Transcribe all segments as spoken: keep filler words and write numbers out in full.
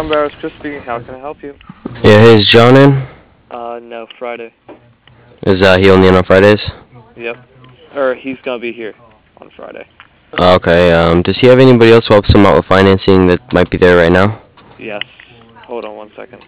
Trump Barrels, Chris speaking. How can I help you? Yeah, hey, is John in? Uh, no, Friday. Is uh, he only in on Fridays? Yep. Or he's gonna be here on Friday. Okay, um, does he have anybody else who helps him out with financing that might be there right now? Yes. Hold on one second.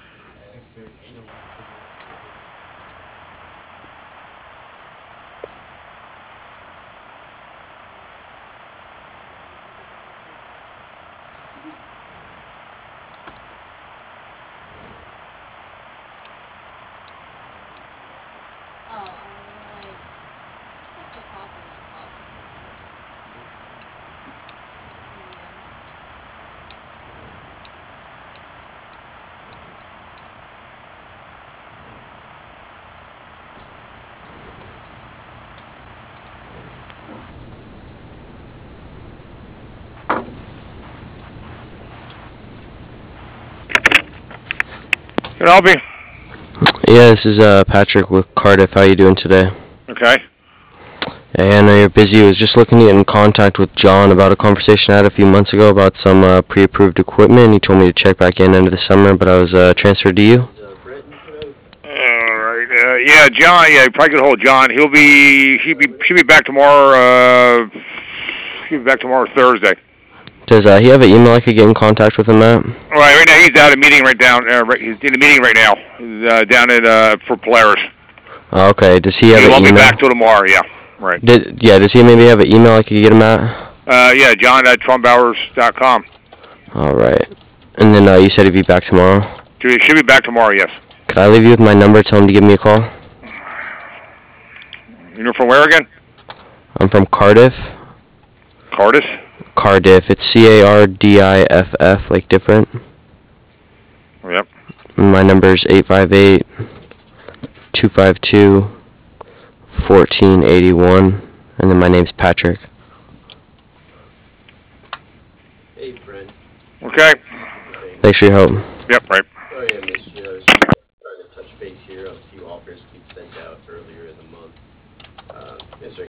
Can I help you? Yeah, this is uh, Patrick with Cardiff. How you doing today? Okay. Hey, I know you're busy. I was just looking to get in contact with John about a conversation I had a few months ago about some uh, pre-approved equipment. He told me to check back in end of the summer, but I was uh, transferred to you. All right. Uh, yeah, John. Yeah, you probably could hold John. He'll be. He'll be. She'll be back tomorrow. Uh, he'll be back tomorrow Thursday. Does uh, he have an email I could get in contact with him at? All right. Right now he's out of meeting right down. Uh, right, he's in a meeting right now. He's uh, down at uh, for Polaris. Oh, okay. Does he have He an won't email? be back till tomorrow. Yeah. Right. Did, yeah. Does he maybe have an email I could get him at? Uh, yeah, John at trump bowers dot com. All right. And then uh, you said he'd be back tomorrow. He should be back tomorrow. Yes. Could I leave you with my number? Tell him to give me a call. You're from where again? I'm from Cardiff. Cardiff. Cardiff. It's C A R D I F F, like different. Yep. And my number is eight five eight, two five two, one four eight one. And then my name's Patrick. Hey, Brent. Okay. Thanks for your help. Yep. Right. Oh, yeah, missed you. I was trying to touch base here on a few offers we'd sent out earlier in the month. Uh, yes, sir.